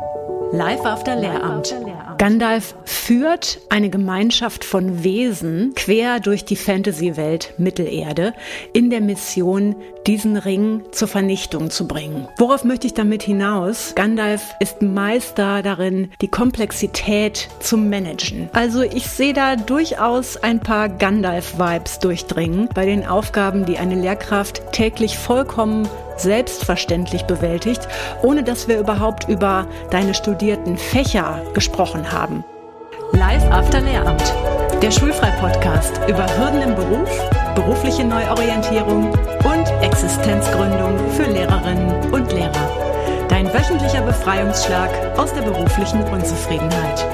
Live after Lehramt. Gandalf führt eine Gemeinschaft von Wesen quer durch die Fantasy-Welt Mittelerde in der Mission, diesen Ring zur Vernichtung zu bringen. Worauf möchte ich damit hinaus? Gandalf ist Meister darin, die Komplexität zu managen. Also ich sehe da durchaus ein paar Gandalf-Vibes durchdringen bei den Aufgaben, die eine Lehrkraft täglich vollkommen selbstverständlich bewältigt, ohne dass wir überhaupt über deine studierten Fächer gesprochen haben. Live after Lehramt, der Schulfrei-Podcast über Hürden im Beruf, berufliche Neuorientierung und Existenzgründung für Lehrerinnen und Lehrer. Dein wöchentlicher Befreiungsschlag aus der beruflichen Unzufriedenheit.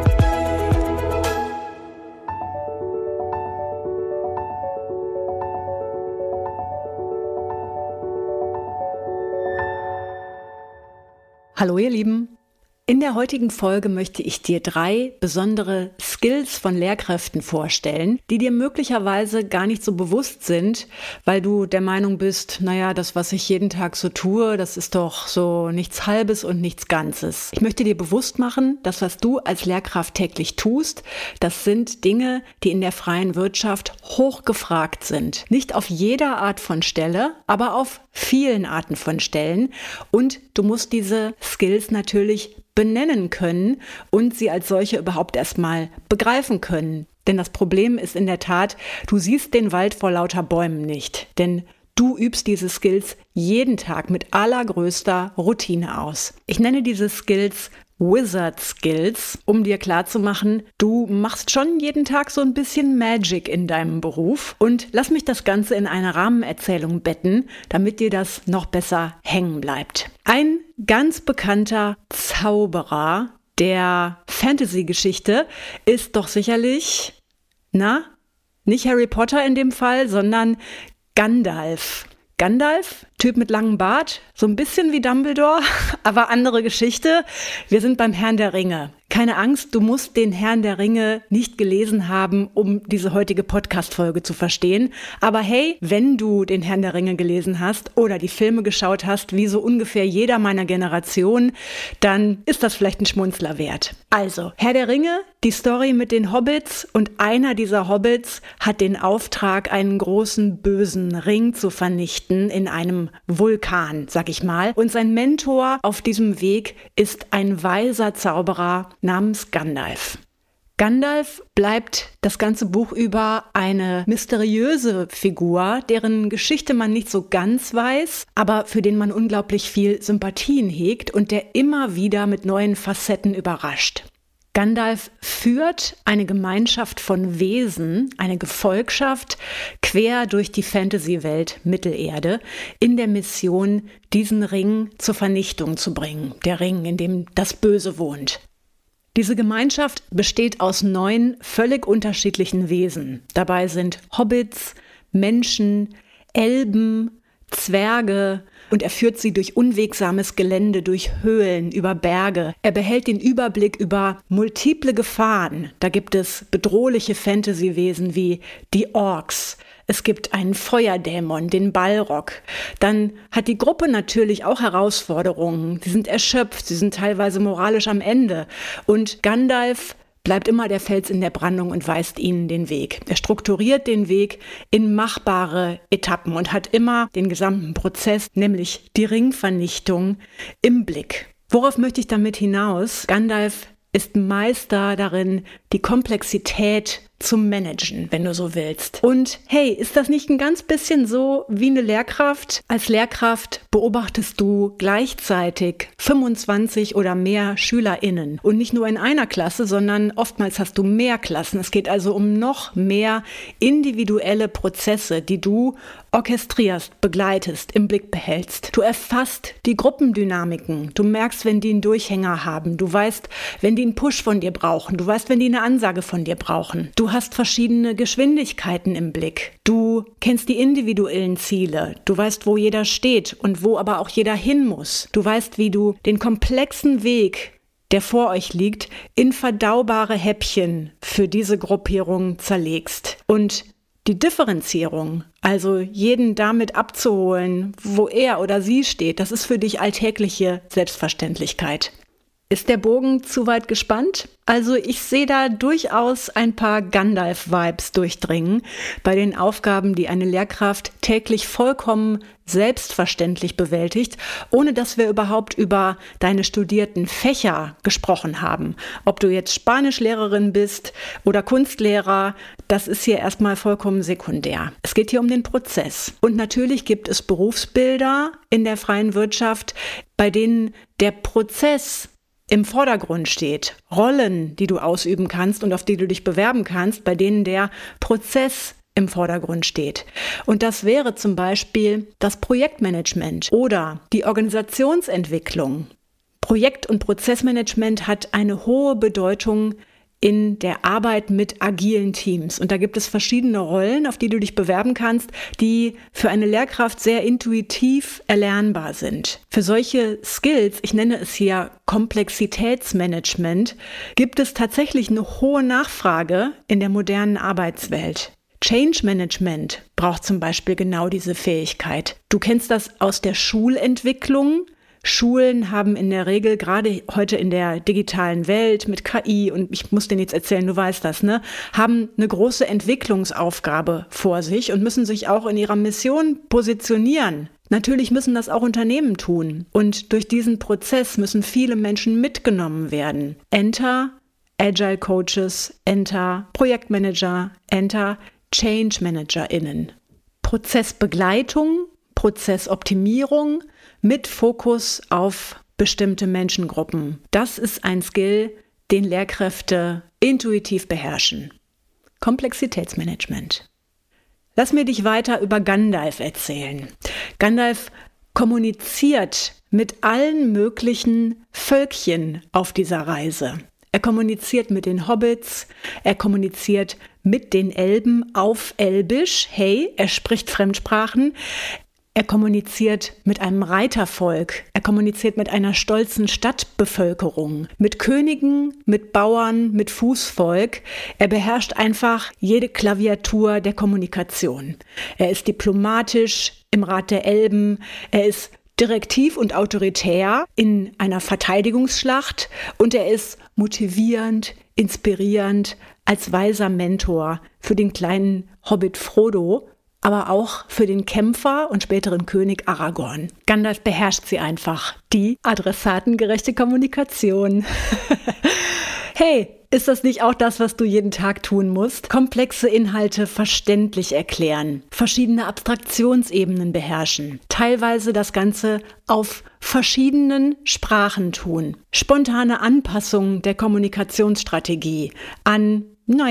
Hallo ihr Lieben, in der heutigen Folge möchte ich dir 3 besondere Skills von Lehrkräften vorstellen, die dir möglicherweise gar nicht so bewusst sind, weil du der Meinung bist, naja, das, was ich jeden Tag so tue, das ist doch so nichts Halbes und nichts Ganzes. Ich möchte dir bewusst machen, das, was du als Lehrkraft täglich tust, das sind Dinge, die in der freien Wirtschaft hochgefragt sind. Nicht auf jeder Art von Stelle, aber auf vielen Arten von Stellen. Und du musst diese Skills natürlich benennen können und sie als solche überhaupt erstmal begreifen können. Denn das Problem ist in der Tat, du siehst den Wald vor lauter Bäumen nicht. Denn du übst diese Skills jeden Tag mit allergrößter Routine aus. Ich nenne diese Skills Wizard Skills, um dir klarzumachen, du machst schon jeden Tag so ein bisschen Magic in deinem Beruf. Und lass mich das Ganze in eine Rahmenerzählung betten, damit dir das noch besser hängen bleibt. Ein ganz bekannter Zauberer der Fantasy-Geschichte ist doch sicherlich, nicht Harry Potter in dem Fall, sondern Gandalf. Gandalf, Typ mit langem Bart, so ein bisschen wie Dumbledore, aber andere Geschichte. Wir sind beim Herrn der Ringe. Keine Angst, du musst den Herrn der Ringe nicht gelesen haben, um diese heutige Podcast-Folge zu verstehen. Aber hey, wenn du den Herrn der Ringe gelesen hast oder die Filme geschaut hast, wie so ungefähr jeder meiner Generation, dann ist das vielleicht ein Schmunzler wert. Also, Herr der Ringe, die Story mit den Hobbits, und einer dieser Hobbits hat den Auftrag, einen großen bösen Ring zu vernichten in einem Vulkan, sag ich mal. Und sein Mentor auf diesem Weg ist ein weiser Zauberer namens Gandalf. Gandalf bleibt das ganze Buch über eine mysteriöse Figur, deren Geschichte man nicht so ganz weiß, aber für den man unglaublich viel Sympathien hegt und der immer wieder mit neuen Facetten überrascht. Gandalf führt eine Gemeinschaft von Wesen, eine Gefolgschaft, quer durch die Fantasy-Welt Mittelerde in der Mission, diesen Ring zur Vernichtung zu bringen. Der Ring, in dem das Böse wohnt. Diese Gemeinschaft besteht aus 9 völlig unterschiedlichen Wesen. Dabei sind Hobbits, Menschen, Elben, Zwerge, und er führt sie durch unwegsames Gelände, durch Höhlen, über Berge. Er behält den Überblick über multiple Gefahren. Da gibt es bedrohliche Fantasy-Wesen wie die Orks. Es gibt einen Feuerdämon, den Balrog. Dann hat die Gruppe natürlich auch Herausforderungen. Sie sind erschöpft, sie sind teilweise moralisch am Ende. Und Gandalf bleibt immer der Fels in der Brandung und weist ihnen den Weg. Er strukturiert den Weg in machbare Etappen und hat immer den gesamten Prozess, nämlich die Ringvernichtung, im Blick. Worauf möchte ich damit hinaus? Gandalf ist Meister darin, die Komplexität zu managen, wenn du so willst. Und hey, ist das nicht ein ganz bisschen so wie eine Lehrkraft? Als Lehrkraft beobachtest du gleichzeitig 25 oder mehr SchülerInnen. Und nicht nur in einer Klasse, sondern oftmals hast du mehr Klassen. Es geht also um noch mehr individuelle Prozesse, die du orchestrierst, begleitest, im Blick behältst. Du erfasst die Gruppendynamiken. Du merkst, wenn die einen Durchhänger haben. Du weißt, wenn die einen Push von dir brauchen. Du weißt, wenn die eine Ansage von dir brauchen. Du hast verschiedene Geschwindigkeiten im Blick. Du kennst die individuellen Ziele. Du weißt, wo jeder steht und wo aber auch jeder hin muss. Du weißt, wie du den komplexen Weg, der vor euch liegt, in verdaubare Häppchen für diese Gruppierung zerlegst. Und die Differenzierung, also jeden damit abzuholen, wo er oder sie steht, das ist für dich alltägliche Selbstverständlichkeit. Ist der Bogen zu weit gespannt? Also ich sehe da durchaus ein paar Gandalf-Vibes durchdringen bei den Aufgaben, die eine Lehrkraft täglich vollkommen selbstverständlich bewältigt, ohne dass wir überhaupt über deine studierten Fächer gesprochen haben. Ob du jetzt Spanischlehrerin bist oder Kunstlehrer, das ist hier erstmal vollkommen sekundär. Es geht hier um den Prozess. Und natürlich gibt es Berufsbilder in der freien Wirtschaft, bei denen der Prozess im Vordergrund steht. Rollen, die du ausüben kannst und auf die du dich bewerben kannst, bei denen der Prozess im Vordergrund steht. Und das wäre zum Beispiel das Projektmanagement oder die Organisationsentwicklung. Projekt- und Prozessmanagement hat eine hohe Bedeutung in der Arbeit mit agilen Teams. Und da gibt es verschiedene Rollen, auf die du dich bewerben kannst, die für eine Lehrkraft sehr intuitiv erlernbar sind. Für solche Skills, ich nenne es hier Komplexitätsmanagement, gibt es tatsächlich eine hohe Nachfrage in der modernen Arbeitswelt. Change Management braucht zum Beispiel genau diese Fähigkeit. Du kennst das aus der Schulentwicklung. Schulen haben in der Regel, gerade heute in der digitalen Welt mit KI, und ich muss dir nichts erzählen, du weißt das, haben eine große Entwicklungsaufgabe vor sich und müssen sich auch in ihrer Mission positionieren. Natürlich müssen das auch Unternehmen tun. Und durch diesen Prozess müssen viele Menschen mitgenommen werden. Enter Agile Coaches, Enter Projektmanager, Enter Change ManagerInnen. Prozessbegleitung, Prozessoptimierung mit Fokus auf bestimmte Menschengruppen. Das ist ein Skill, den Lehrkräfte intuitiv beherrschen. Komplexitätsmanagement. Lass mir dich weiter über Gandalf erzählen. Gandalf kommuniziert mit allen möglichen Völkchen auf dieser Reise. Er kommuniziert mit den Hobbits, er kommuniziert mit den Elben auf Elbisch. Hey, er spricht Fremdsprachen. Er kommuniziert mit einem Reitervolk, er kommuniziert mit einer stolzen Stadtbevölkerung, mit Königen, mit Bauern, mit Fußvolk. Er beherrscht einfach jede Klaviatur der Kommunikation. Er ist diplomatisch im Rat der Elben, er ist direktiv und autoritär in einer Verteidigungsschlacht und er ist motivierend, inspirierend als weiser Mentor für den kleinen Hobbit Frodo, aber auch für den Kämpfer und späteren König Aragorn. Gandalf beherrscht sie einfach. Die adressatengerechte Kommunikation. Hey, ist das nicht auch das, was du jeden Tag tun musst? Komplexe Inhalte verständlich erklären, verschiedene Abstraktionsebenen beherrschen, teilweise das Ganze auf verschiedenen Sprachen tun, spontane Anpassung der Kommunikationsstrategie an,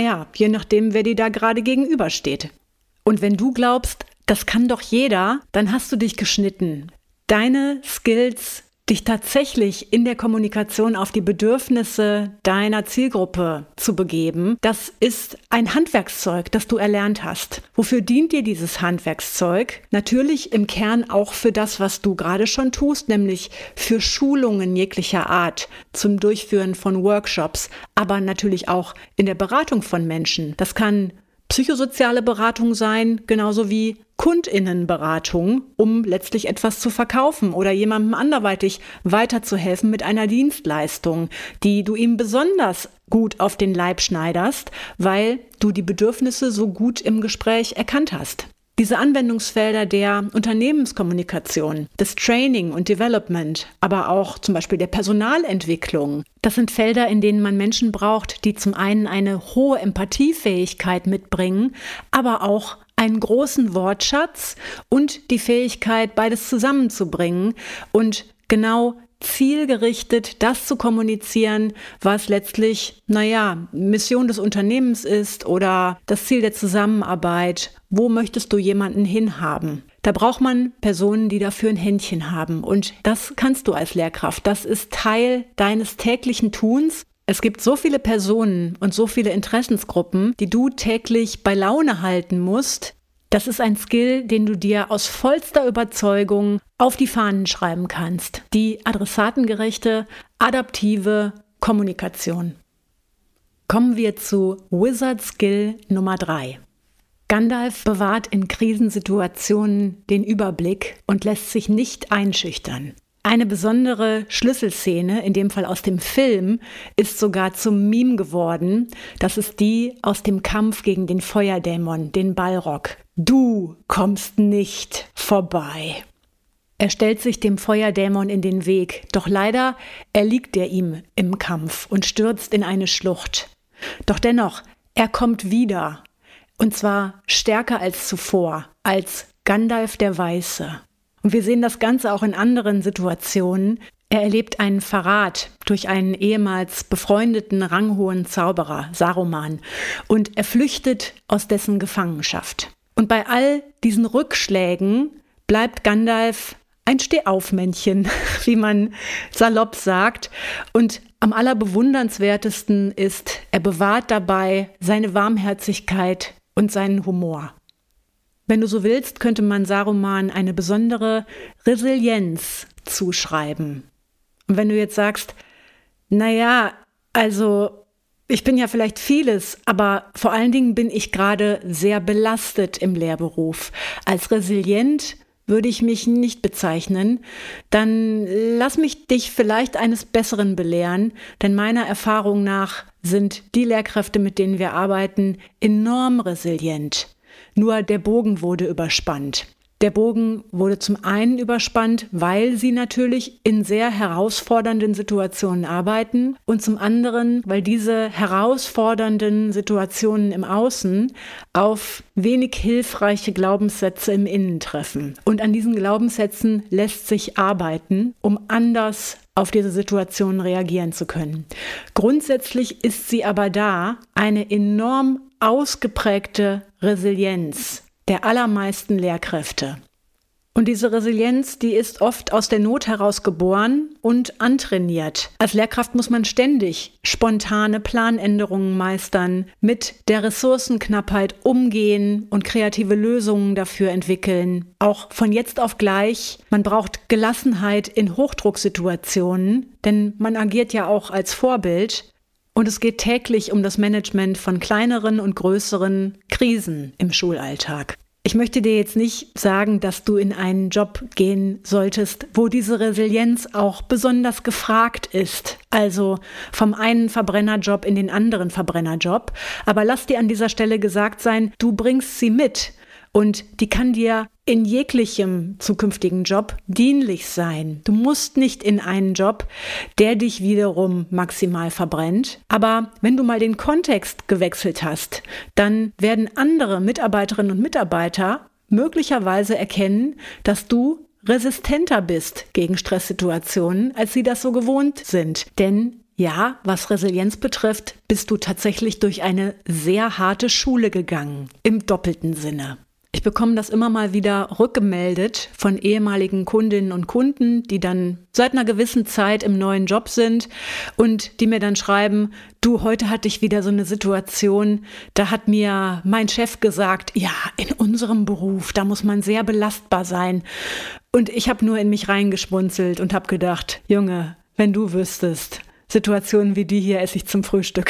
je nachdem, wer dir da gerade gegenübersteht. Und wenn du glaubst, das kann doch jeder, dann hast du dich geschnitten. Deine Skills, dich tatsächlich in der Kommunikation auf die Bedürfnisse deiner Zielgruppe zu begeben, das ist ein Handwerkszeug, das du erlernt hast. Wofür dient dir dieses Handwerkszeug? Natürlich im Kern auch für das, was du gerade schon tust, nämlich für Schulungen jeglicher Art, zum Durchführen von Workshops, aber natürlich auch in der Beratung von Menschen. Das kann psychosoziale Beratung sein, genauso wie KundInnenberatung, um letztlich etwas zu verkaufen oder jemandem anderweitig weiterzuhelfen mit einer Dienstleistung, die du ihm besonders gut auf den Leib schneiderst, weil du die Bedürfnisse so gut im Gespräch erkannt hast. Diese Anwendungsfelder der Unternehmenskommunikation, des Training und Development, aber auch zum Beispiel der Personalentwicklung, das sind Felder, in denen man Menschen braucht, die zum einen eine hohe Empathiefähigkeit mitbringen, aber auch einen großen Wortschatz und die Fähigkeit, beides zusammenzubringen und genau zielgerichtet das zu kommunizieren, was letztlich, Mission des Unternehmens ist oder das Ziel der Zusammenarbeit. Wo möchtest du jemanden hinhaben? Da braucht man Personen, die dafür ein Händchen haben. Und das kannst du als Lehrkraft. Das ist Teil deines täglichen Tuns. Es gibt so viele Personen und so viele Interessensgruppen, die du täglich bei Laune halten musst. Das ist ein Skill, den du dir aus vollster Überzeugung auf die Fahnen schreiben kannst. Die adressatengerechte, adaptive Kommunikation. Kommen wir zu Wizard Skill Nummer 3. Gandalf bewahrt in Krisensituationen den Überblick und lässt sich nicht einschüchtern. Eine besondere Schlüsselszene, in dem Fall aus dem Film, ist sogar zum Meme geworden. Das ist die aus dem Kampf gegen den Feuerdämon, den Balrog. Du kommst nicht vorbei. Er stellt sich dem Feuerdämon in den Weg, doch leider erliegt er ihm im Kampf und stürzt in eine Schlucht. Doch dennoch, er kommt wieder, und zwar stärker als zuvor, als Gandalf der Weiße. Und wir sehen das Ganze auch in anderen Situationen. Er erlebt einen Verrat durch einen ehemals befreundeten, ranghohen Zauberer, Saruman, und er flüchtet aus dessen Gefangenschaft. Und bei all diesen Rückschlägen bleibt Gandalf ein Stehaufmännchen, wie man salopp sagt. Und am allerbewundernswertesten ist, er bewahrt dabei seine Warmherzigkeit und seinen Humor. Wenn du so willst, könnte man Saruman eine besondere Resilienz zuschreiben. Und wenn du jetzt sagst, naja, also ich bin ja vielleicht vieles, aber vor allen Dingen bin ich gerade sehr belastet im Lehrberuf. Als resilient würde ich mich nicht bezeichnen, dann lass mich dich vielleicht eines Besseren belehren, denn meiner Erfahrung nach sind die Lehrkräfte, mit denen wir arbeiten, enorm resilient. Nur der Bogen wurde überspannt. Der Bogen wurde zum einen überspannt, weil sie natürlich in sehr herausfordernden Situationen arbeiten und zum anderen, weil diese herausfordernden Situationen im Außen auf wenig hilfreiche Glaubenssätze im Innen treffen. Und an diesen Glaubenssätzen lässt sich arbeiten, um anders auf diese Situation reagieren zu können. Grundsätzlich ist sie aber da, eine enorm ausgeprägte Resilienz der allermeisten Lehrkräfte. Und diese Resilienz, die ist oft aus der Not heraus geboren und antrainiert. Als Lehrkraft muss man ständig spontane Planänderungen meistern, mit der Ressourcenknappheit umgehen und kreative Lösungen dafür entwickeln. Auch von jetzt auf gleich. Man braucht Gelassenheit in Hochdrucksituationen, denn man agiert ja auch als Vorbild. Und es geht täglich um das Management von kleineren und größeren Krisen im Schulalltag. Ich möchte dir jetzt nicht sagen, dass du in einen Job gehen solltest, wo diese Resilienz auch besonders gefragt ist. Also vom einen Verbrennerjob in den anderen Verbrennerjob. Aber lass dir an dieser Stelle gesagt sein, du bringst sie mit. Und die kann dir in jeglichem zukünftigen Job dienlich sein. Du musst nicht in einen Job, der dich wiederum maximal verbrennt. Aber wenn du mal den Kontext gewechselt hast, dann werden andere Mitarbeiterinnen und Mitarbeiter möglicherweise erkennen, dass du resistenter bist gegen Stresssituationen, als sie das so gewohnt sind. Denn ja, was Resilienz betrifft, bist du tatsächlich durch eine sehr harte Schule gegangen, im doppelten Sinne. Ich bekomme das immer mal wieder rückgemeldet von ehemaligen Kundinnen und Kunden, die dann seit einer gewissen Zeit im neuen Job sind und die mir dann schreiben, du, heute hatte ich wieder so eine Situation, da hat mir mein Chef gesagt, ja, in unserem Beruf, da muss man sehr belastbar sein. Und ich habe nur in mich reingeschmunzelt und habe gedacht, Junge, wenn du wüsstest, Situationen wie die hier esse ich zum Frühstück.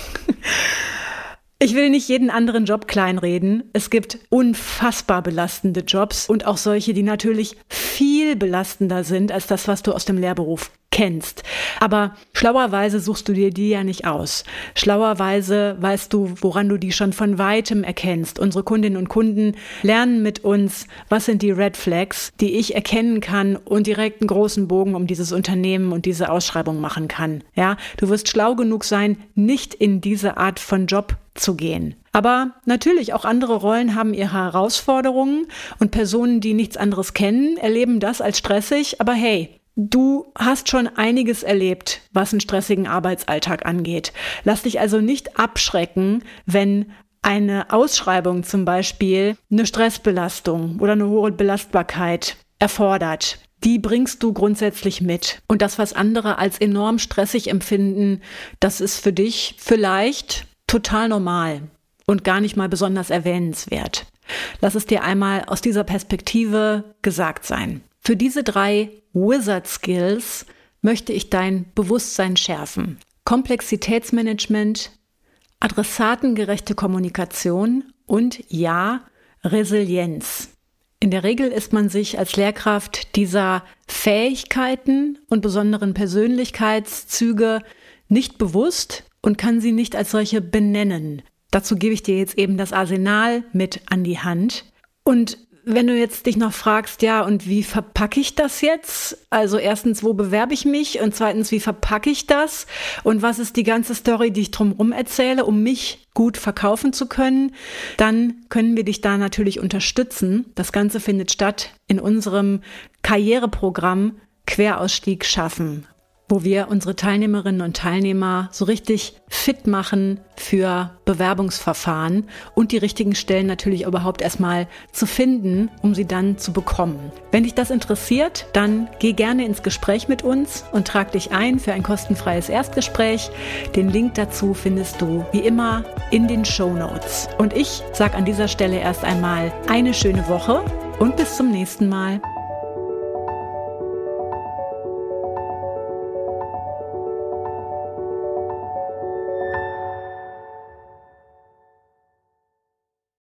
Ich will nicht jeden anderen Job kleinreden. Es gibt unfassbar belastende Jobs und auch solche, die natürlich viel belastender sind als das, was du aus dem Lehrberuf kennst. Aber schlauerweise suchst du dir die ja nicht aus. Schlauerweise weißt du, woran du die schon von Weitem erkennst. Unsere Kundinnen und Kunden lernen mit uns, was sind die Red Flags, die ich erkennen kann und direkt einen großen Bogen um dieses Unternehmen und diese Ausschreibung machen kann. Ja, du wirst schlau genug sein, nicht in diese Art von Job zu gehen. Aber natürlich, auch andere Rollen haben ihre Herausforderungen und Personen, die nichts anderes kennen, erleben das als stressig. Aber hey, du hast schon einiges erlebt, was einen stressigen Arbeitsalltag angeht. Lass dich also nicht abschrecken, wenn eine Ausschreibung zum Beispiel eine Stressbelastung oder eine hohe Belastbarkeit erfordert. Die bringst du grundsätzlich mit. Und das, was andere als enorm stressig empfinden, das ist für dich vielleicht total normal und gar nicht mal besonders erwähnenswert. Lass es dir einmal aus dieser Perspektive gesagt sein. Für diese 3 Wizard Skills möchte ich dein Bewusstsein schärfen. Komplexitätsmanagement, adressatengerechte Kommunikation und ja, Resilienz. In der Regel ist man sich als Lehrkraft dieser Fähigkeiten und besonderen Persönlichkeitszüge nicht bewusst und kann sie nicht als solche benennen. Dazu gebe ich dir jetzt eben das Arsenal mit an die Hand. Und wenn du jetzt dich noch fragst, ja, und wie verpacke ich das jetzt? Also erstens, wo bewerbe ich mich? Und zweitens, wie verpacke ich das? Und was ist die ganze Story, die ich drumherum erzähle, um mich gut verkaufen zu können? Dann können wir dich da natürlich unterstützen. Das Ganze findet statt in unserem Karriereprogramm Querausstieg schaffen, wo wir unsere Teilnehmerinnen und Teilnehmer so richtig fit machen für Bewerbungsverfahren und die richtigen Stellen natürlich überhaupt erstmal zu finden, um sie dann zu bekommen. Wenn dich das interessiert, dann geh gerne ins Gespräch mit uns und trag dich ein für ein kostenfreies Erstgespräch. Den Link dazu findest du wie immer in den Shownotes. Und ich sage an dieser Stelle erst einmal eine schöne Woche und bis zum nächsten Mal.